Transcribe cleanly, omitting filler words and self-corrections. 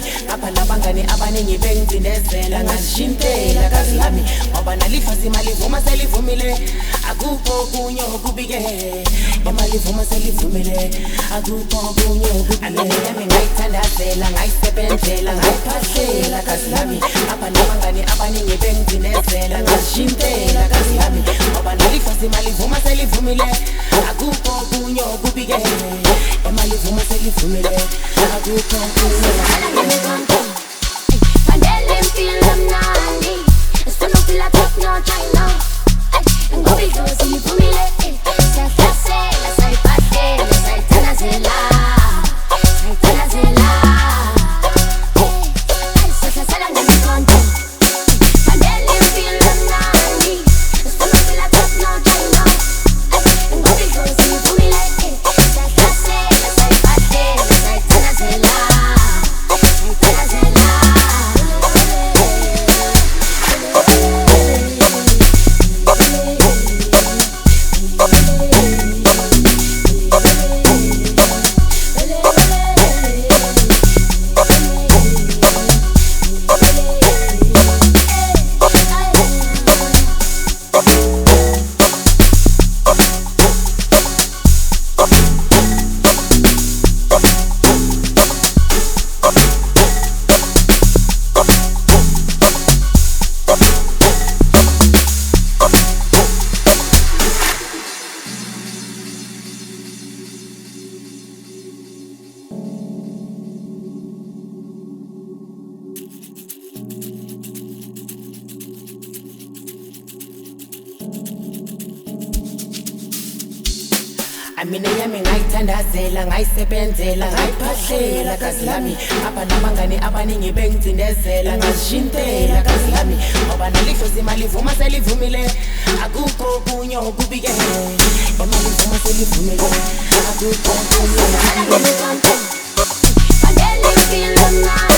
ngapha labangani abaningi bengicindezela ngashintela kazi lami ngoba nalifasi imali ivuma selivumile akukho kunye okubike imali ivuma selivumile akukho kunye okubike yami ngayithandazela ngayisebenzela ngayiphahlela kazi lami ngapha labangani abaningi bengicindezela ngashintela kazi lami ngoba nalifasi imali ivuma selivumile akukho kunye okubike imali ivuma selivumile akukho kunye Pandele mpilo mnandi Solo fila top no China Ngobi gozi nivumile Siyahlasela sayiphathela sayithanazela Sayithanazela Siyahlasela ngemikonto Pandele mpilo mnandi Solo fila top no China Ngobi gozi nivumile Siyahlasela sayiphathela sayithanazela Mina yami ngayithandazela ngayisebenzela ngayiphahlela kazi lami ngapha nabangani abaningi bengicindezela ngashintela kazi lami ngoba nalihlozi imali ivuma selivumile akukho kunye okubike imali ivuma selivumile akukho kunye okubike Pandele mpilo mnandi